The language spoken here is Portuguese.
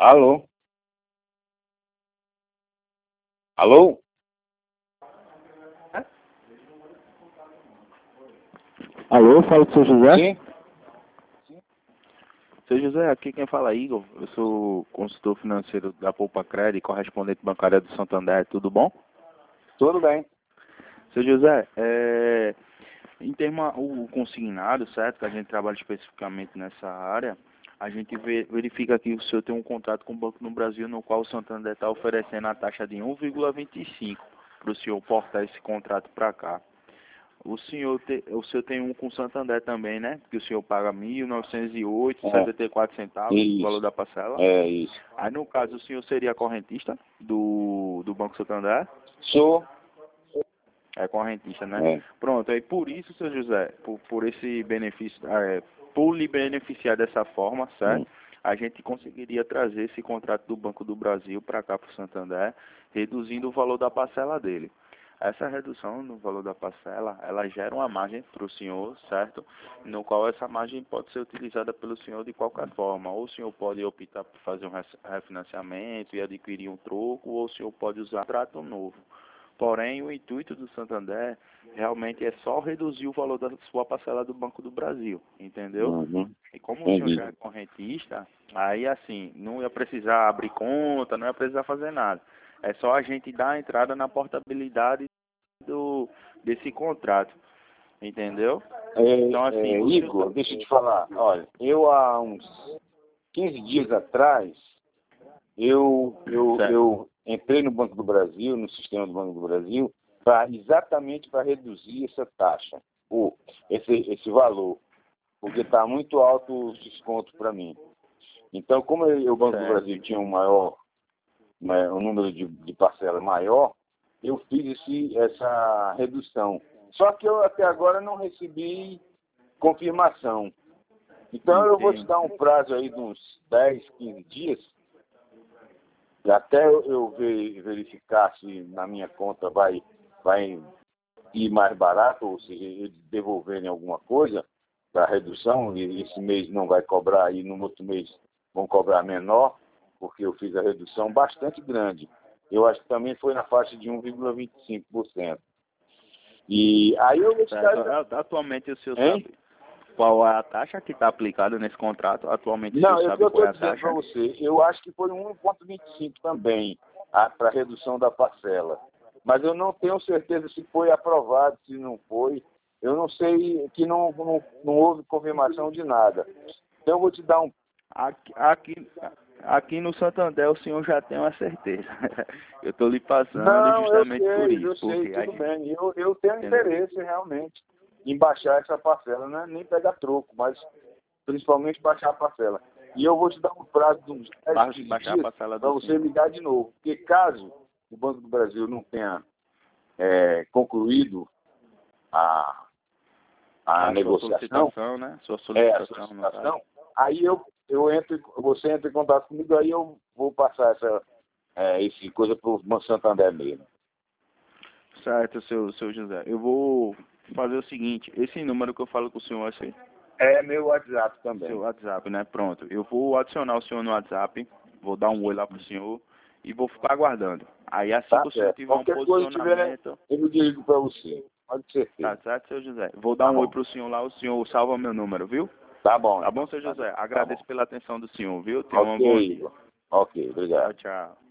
Alô? Alô? Alô, fala com o seu José? Sim? Seu José, aqui quem fala é Igor. Eu sou consultor financeiro da Poupa Cred, correspondente bancária do Santander. Tudo bom? Tudo bem. Seu José, em termos o consignado, certo? Que a gente trabalha especificamente nessa área, a gente verifica que o senhor tem um contrato com o Banco no Brasil, no qual o Santander está oferecendo a taxa de 1,25 para o senhor portar esse contrato para cá. O senhor tem um com o Santander também, né? Que o senhor paga R$ 1.908,74 o valor da parcela. É isso. Aí, no caso, o senhor seria correntista do Banco Santander? Sou. É correntista, né? É. Pronto, aí por isso, seu José, por esse benefício, por lhe beneficiar dessa forma, certo? A gente conseguiria trazer esse contrato do Banco do Brasil para cá, para o Santander, reduzindo o valor da parcela dele. Essa redução no valor da parcela, ela gera uma margem para o senhor, certo? No qual essa margem pode ser utilizada pelo senhor de qualquer forma. Ou o senhor pode optar por fazer um refinanciamento e adquirir um troco, ou o senhor pode usar um contrato novo. Porém, o intuito do Santander realmente é só reduzir o valor da sua parcela do Banco do Brasil, entendeu? Uhum. E como o senhor Entendi. já é correntista, aí assim, não ia precisar abrir conta, não ia precisar fazer nada. É só a gente dar a entrada na portabilidade desse contrato, entendeu? Então assim, o Igor, deixa eu te falar. Olha, eu há uns 15 dias atrás, certo, eu entrei no Banco do Brasil, no sistema do Banco do Brasil, exatamente para reduzir essa taxa, esse valor, porque está muito alto o desconto para mim. Então, como o Banco do certo. Brasil tinha um número de parcela maior, eu fiz essa redução. Só que eu até agora não recebi confirmação. Então eu vou te Entendo. dar um prazo aí de uns 10, 15 dias, até eu verificar se na minha conta vai ir mais barato, ou seja, eles devolverem alguma coisa da redução, e esse mês não vai cobrar, e no outro mês vão cobrar menor, porque eu fiz a redução bastante grande. Eu acho que também foi na faixa de 1,25%. E aí eu vou te dar... Atualmente o senhor sabe qual é a taxa que está aplicada nesse contrato? Atualmente o Não, senhor eu sabe estou qual é a dizendo para taxa? você, eu acho que foi 1,25 também, para redução da parcela. Mas eu não tenho certeza se foi aprovado, se não foi. Eu não sei, que não houve confirmação de nada. Então eu vou te dar um... Aqui no Santander o senhor já tem uma certeza. Eu estou lhe passando Não, justamente por eu isso. sei, Porque a tudo gente, bem. Eu tenho entendeu? interesse realmente em baixar essa parcela, não é nem pegar troco, mas principalmente baixar a parcela. E eu vou te dar um prazo de uns 10, 15 Baixar a dias parcela para do você senhor. ligar de novo. Porque caso o Banco do Brasil não tenha concluído a A sua negociação, solicitação, né? Sua a solicitação, no caso. solicitação, aí você entra em contato comigo, aí eu vou passar esse coisa para o Santander mesmo. Certo, seu José. Eu vou fazer o seguinte, esse número que eu falo com o senhor, esse É meu WhatsApp também. seu WhatsApp, né? Pronto. Eu vou adicionar o senhor no WhatsApp, vou dar um oi lá pro senhor e vou ficar aguardando. Aí assim Tá que o senhor certo. tiver um Qualquer coisa que tiver, posicionamento, eu digo para você. Pode ser. tá certo, seu José? Vou dar Tá um oi bom. pro senhor lá, o senhor salva meu número, viu? Tá bom, Tá bom, então. seu José? Tá bom. Agradeço pela atenção do senhor, viu? Tenha um Ok, bom dia. Igor. Ok, obrigado. Tchau, tchau.